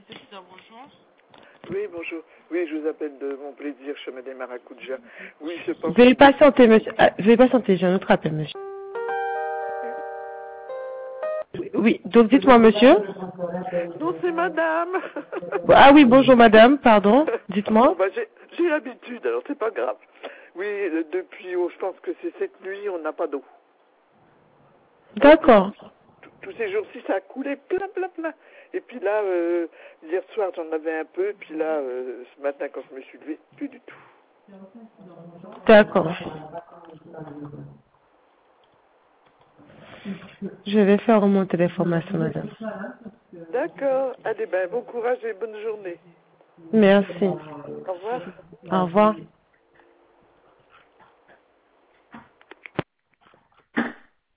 Oui, bonjour. Oui, je vous appelle de mon plaisir, chemin des Maracuja. Oui, je pense... Veuillez patienter, monsieur. Veuillez patienter, j'ai un autre appel, monsieur. Oui, donc dites-moi, monsieur. Non, c'est madame. Ah oui, bonjour, madame, pardon. Bon, Dites-moi. bah, j'ai l'habitude, alors c'est pas grave. Oui, depuis, je pense que c'est cette nuit, on n'a pas d'eau. D'accord. Tous ces jours-ci, ça a coulé plein, plein, plein. Et puis là, hier soir, j'en avais un peu. Et puis là, ce matin, quand je me suis levée, plus du tout. D'accord. Je vais faire remonter l'information, madame. D'accord. Allez, ben, bon courage et bonne journée. Merci. Au revoir. Au revoir.